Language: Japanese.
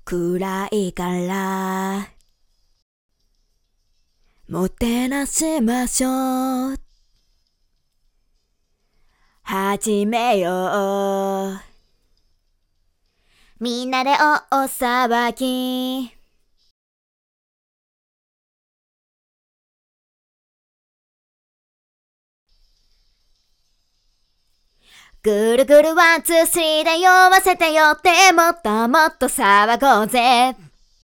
暗いからもてなしましょう。始めよう。みんなで大騒ぎ。ぐるぐるワンツースリーで酔わせてよってもっともっと騒ごうぜ。